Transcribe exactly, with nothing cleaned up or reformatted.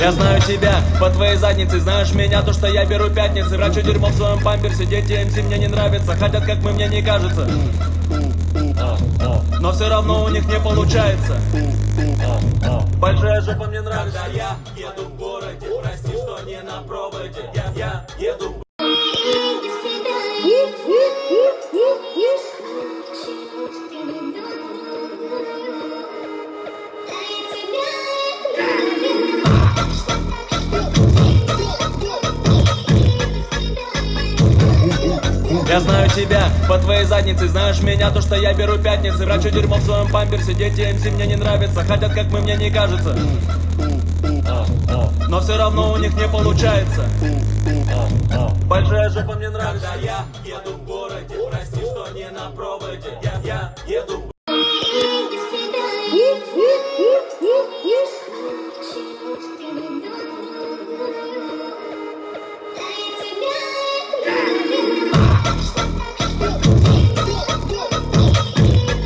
Я знаю тебя по твоей заднице, знаешь меня, то, что я беру пятницы. Врачу дерьмо в своем памперсе, дети эм си мне не нравятся, хотят как мы, мне не кажется. Но все равно у них не получается. Большая жопа мне нравится. Когда я еду в городе, прости, что не на проводе. Я, я еду в Я знаю тебя по твоей заднице, знаешь меня, то, что я беру пятницы. Врачу дерьмо в своем памперсе, дети эм си мне не нравятся, хотят как мы, мне не кажется. Но все равно у них не получается. Большая жопа мне нравится. Когда я еду в городе, прости, что не на проводе.